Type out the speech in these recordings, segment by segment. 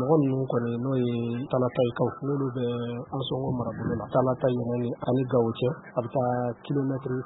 mɔgɔ ninnu kɔni n'o ye Talata ye kaw n'olu bɛ Ansongo marabolo la. Talata yɛrɛ ni ani Gawo cɛ a bɛ taa kilomètre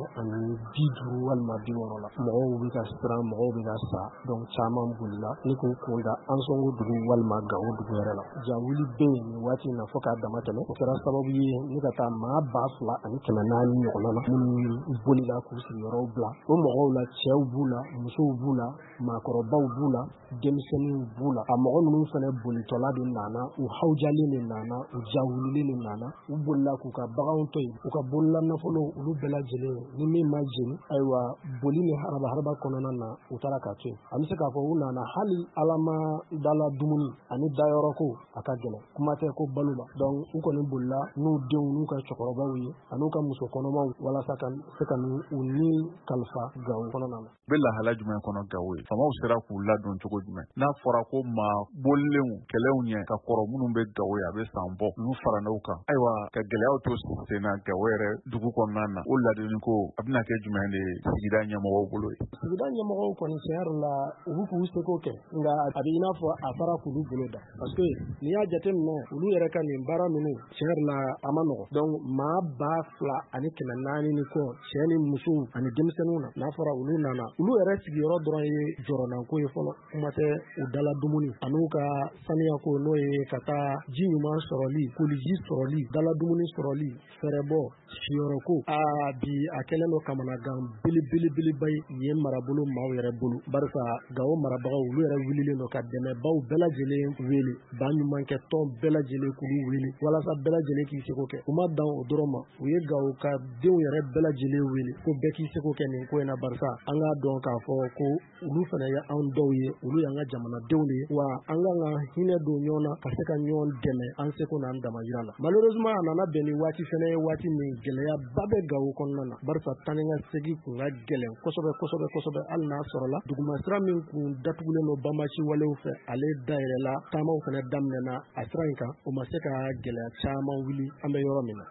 150 walima 60 la. Mɔgɔw bɛ ka siran, mɔgɔw bɛ ka sa, donc caman bolila ni k'u kunda Ansongo dugu walima Gawo dugu yɛrɛ la. Jawuli bɛ yen nin waati in na fo k'a dama tɛmɛ. O kɛra sababu ye ni ka taa maa 2,400 ɲɔgɔn na minnu bolila k'u sigiyɔrɔw bila. O mɔgɔw la cɛw b'u la, musow b'u la, maakɔrɔbaw b'u la, denmisɛnninw b'u la. A mɔgɔ ninnu fana bolitɔla de nana, u hawjalen de nana, u jawulilen de nana, u bolila k'u ka baganw to yen, u ka bolila nafolo olu bɛɛ lajɛlen ni min ma jeni, ayiwa boli ni haraba kɔnɔna na u taara ka to yen. An bɛ se k'a fɔ u nana hali Ala ma dala dumuni ani dayɔrɔ ko a ka gɛlɛn, kuma tɛ ko balo la. Donc u kɔni bolila n'u denw n'u ka cɛkɔrɔbaw ye an'u ka muso kɔnɔmaw walasa ka se ka u ni kalifa Gawo kɔnɔna na. Bɛ lahala jumɛn kɔnɔ Gawo ye? Famaw sera k'u ladon cogo jumɛn? N'a fɔra ko maa bolilenw kɛlɛw ɲɛ ka kɔrɔ minnu bɛ Gawo ye a bɛ san bɔ n'u fara n'u kan. Ayiwa ka gɛlɛyaw to sen na Gawo yɛrɛ dugu kɔnɔna na o ladonni ko a bɛna kɛ jumɛn de ye sigida ɲɛmɔgɔw bolo ye? Sigida ɲɛmɔgɔw kɔni tiɲɛ yɛrɛ la u bɛ k'u seko kɛ nka a bɛ i n'a fɔ a fara k'olu bolo da parce que n'i y'a jateminɛ olu yɛrɛ ka nin baara ninnu tiɲɛ yɛrɛ la a ma nɔgɔn. Donc maa 2,400 ni kɔ cɛ ni musow ani denmisɛnninw na n'a fɔra olu nana olu yɛrɛ sigiyɔrɔ dɔrɔn ye jɔrɔnako ye fɔlɔ, kuma tɛ u dala dumuni an'u ka saniyako n'o ye ka taa ji ɲuman sɔrɔli, koliji sɔrɔli, dala dumuni sɔrɔli, fɛrɛbɔ, siyɔrɔko. Bi a kɛlen don kamanagan belebeleba ye yen marabolo maaw yɛrɛ bolo. Barisa Gawo marabagaw olu yɛrɛ wililen don ka dɛmɛbaw bɛɛ lajɛlen wele, ba ɲumankɛ tɔn bɛɛ lajɛlen k'olu wele walasa bɛɛ lajɛlen k'i seko kɛ. U ma dan o dɔrɔn ma, u ye Gawo ka denw yɛrɛ bɛɛ lajɛlen wele ko bɛɛ k'i seko kɛ nin ko in na barisa an k'a dɔn k'a fɔ ko olu fana ye anw dɔw ye, olu y'an ka jamanadenw de ye, wa an kan ka hinɛ don ɲɔgɔn na ka se ka ɲɔgɔn dɛmɛ an seko n'an damayira la. Malheureusement a nana bɛn ni waati fana ye waati min gɛlɛyaba bɛ Gawo kɔnɔna na barisa taa ni ka segin kun ka gɛlɛn kosɛbɛ hali n'a sɔrɔla duguma sira min kun datugulen don banbasi walew fɛ ale dayɛlɛla taamaw fana daminɛna a sira in kan o ma se ka gɛlɛya caman wuli an bɛ yɔrɔ min na.